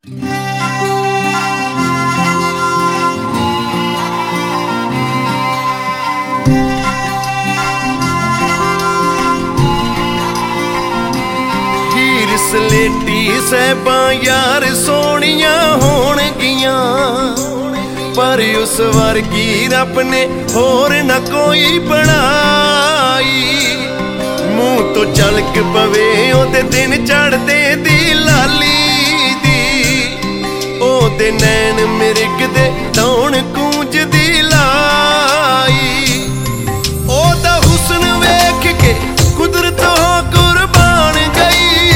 हीर सलेटी सैबां यार सोहणियां होणगियां, पर उस वर्गी रब ने होर न कोई बनाई। मूँह तो झलक पवे ओदे दिन चढ़दे दी लाली दी, ओदे नैन मिरगदे दौण गूंजदी लाई। ओदा हुस्न वेख के कुदरत हो कुर्बान गई,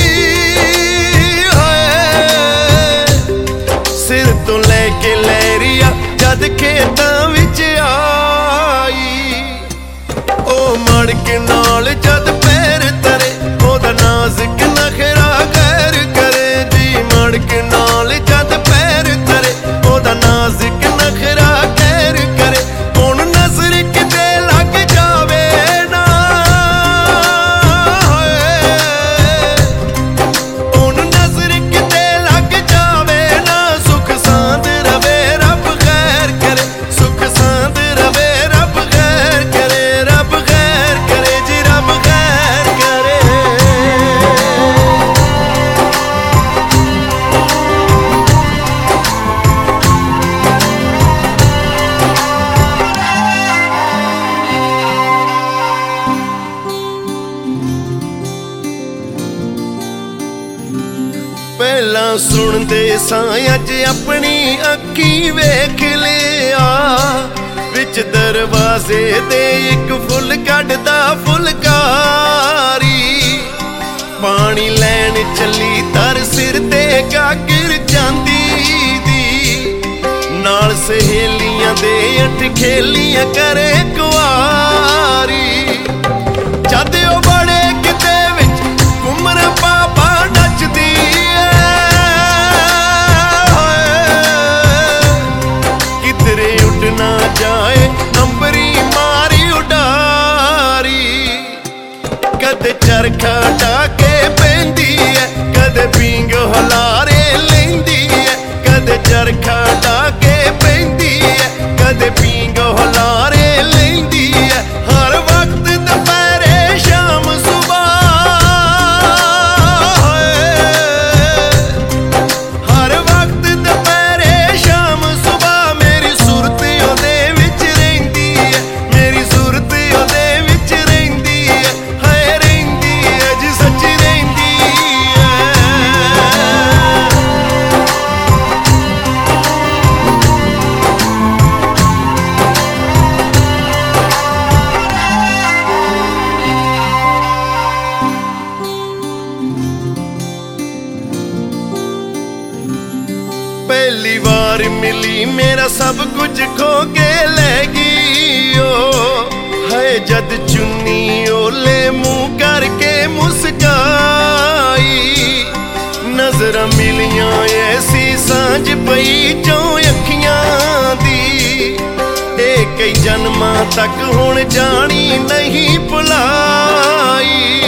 सिर तो लैके लहरिया जद खेतां विच आई। ओ मड़क नाल जद पैर तरे ओदा नाज़ुक नखरा गैर करे जी। मड़क नाल जद पैर तरे ओदा नाज़ुक नखरा गैर करे। हुण नज़र किते लग जावे ना, हुण नज़र किते लग जावे ना, सुख सांद रवे रब खैर करे। सुख सांद रवे रब खैर करे, रब खैर करे जी, रब खैर करे। पहला सुनते सां अज अपनी अखी वेख लिया, विच दरवाजे दे एक फुल कढ़दा फुलकारी। पानी लैन चली तर सिर ते गागर जांदी दी, नाल सहेलियां दे अठ खेलियां करे कुआरी। जद ओ बड़े किते विच घुमर पापा नचदी, किधरे उड़ ना जाए अंबरी मारी उडारी। कदे चरखा डाके पैंदी है, कदे पींग हलारे लेंदी है। कदे चरखा डाके पैंदी है, कदे पींग हलारे लेंदी है। हर वक्त दोपहरे शाम सुबह, हर वक्त दोपहरे शाम सुबह, मेरी सूरत ओदे विच रहिंदी है। मेरी सूरत ओदे विच रहिंदी है, हाय रहिंदी है जी, सच रहिंदी है। पहली बार मिली मेरा सब कुछ खो के ले गई ओ, है जद चुन्नी ओले मुंह करके मुस्काई। नजर मिलियां ऐसी सांझ पई जो अखियां दी, कई जन्मां तक हुण जानी नहीं भुलाई।